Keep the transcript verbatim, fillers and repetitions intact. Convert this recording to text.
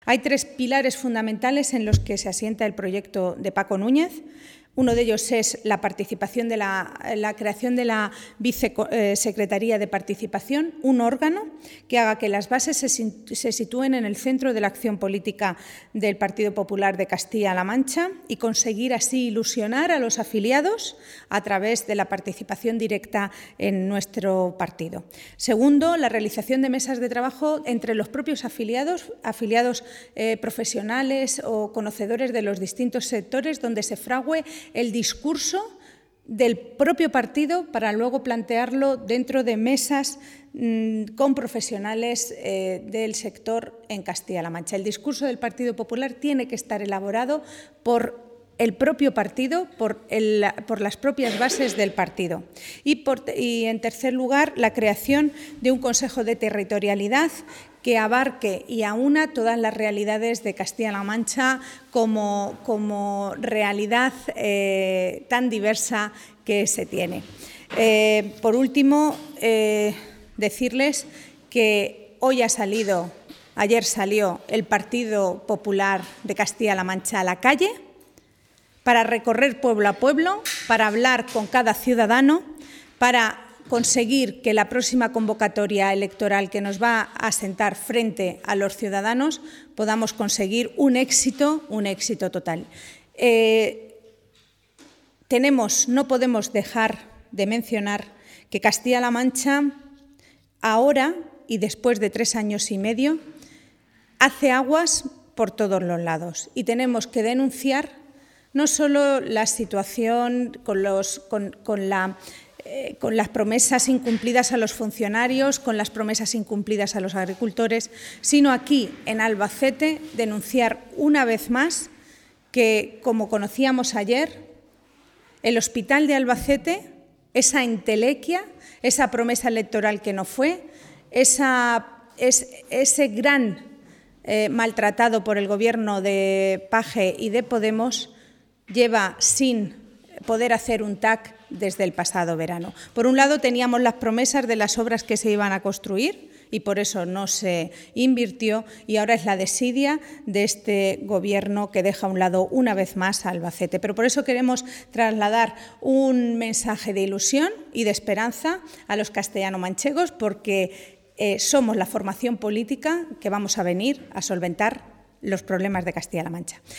Hay tres pilares fundamentales en los que se asienta el proyecto de Paco Núñez. Uno de ellos es la participación de la, la creación de la Vicesecretaría de Participación, un órgano que haga que las bases se, se sitúen en el centro de la acción política del Partido Popular de Castilla-La Mancha y conseguir así ilusionar a los afiliados a través de la participación directa en nuestro partido. Segundo, la realización de mesas de trabajo entre los propios afiliados, afiliados eh, profesionales o conocedores de los distintos sectores, donde se frague el discurso del propio partido para luego plantearlo dentro de mesas mmm, con profesionales eh, del sector en Castilla-La Mancha. El discurso del Partido Popular tiene que estar elaborado por el propio partido, por, el, por las propias bases del partido. Y, por, y, en tercer lugar, la creación de un Consejo de Territorialidad que abarque y aúna todas las realidades de Castilla-La Mancha como, como realidad eh, tan diversa que se tiene. Eh, por último, eh, decirles que hoy ha salido, ayer salió el Partido Popular de Castilla-La Mancha a la calle para recorrer pueblo a pueblo, para hablar con cada ciudadano, para conseguir que la próxima convocatoria electoral que nos va a sentar frente a los ciudadanos podamos conseguir un éxito, un éxito total. Eh, tenemos, no podemos dejar de mencionar que Castilla-La Mancha ahora y después de tres años y medio hace aguas por todos los lados y tenemos que denunciar no solo la situación con, los, con, con, la, eh, con las promesas incumplidas a los funcionarios, con las promesas incumplidas a los agricultores, sino aquí, en Albacete, denunciar una vez más que, como conocíamos ayer, el Hospital de Albacete, esa entelequia, esa promesa electoral que no fue, esa, es, ese gran eh, maltratado por el Gobierno de Paje y de Podemos, lleva sin poder hacer un T A C desde el pasado verano. Por un lado, teníamos las promesas de las obras que se iban a construir y por eso no se invirtió, y ahora es la desidia de este Gobierno que deja a un lado una vez más a Albacete. Pero por eso queremos trasladar un mensaje de ilusión y de esperanza a los castellano-manchegos, porque eh, somos la formación política que vamos a venir a solventar los problemas de Castilla-La Mancha.